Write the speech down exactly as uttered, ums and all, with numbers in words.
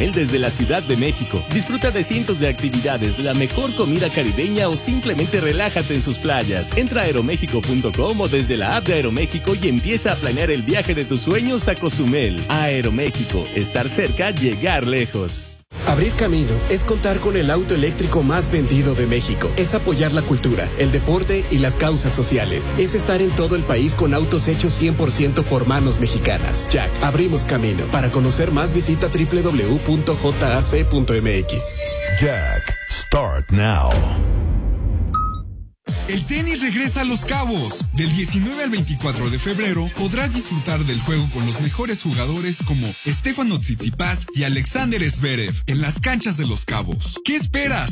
Cozumel desde la Ciudad de México. Disfruta de cientos de actividades, la mejor comida caribeña o simplemente relájate en sus playas. Entra a aeroméxico punto com o desde la app de Aeroméxico y empieza a planear el viaje de tus sueños a Cozumel. Aeroméxico, estar cerca, llegar lejos. Abrir camino es contar con el auto eléctrico más vendido de México. Es apoyar la cultura, el deporte y las causas sociales. Es estar en todo el país con autos hechos cien por ciento por manos mexicanas. Jack, abrimos camino. Para conocer más, visita doble u doble u doble u punto j a c punto m x. Jack, start now. El tenis regresa a Los Cabos. Del diecinueve al veinticuatro de febrero podrás disfrutar del juego con los mejores jugadores como Stefano Tsitsipas y Alexander Zverev en las canchas de Los Cabos. ¿Qué esperas?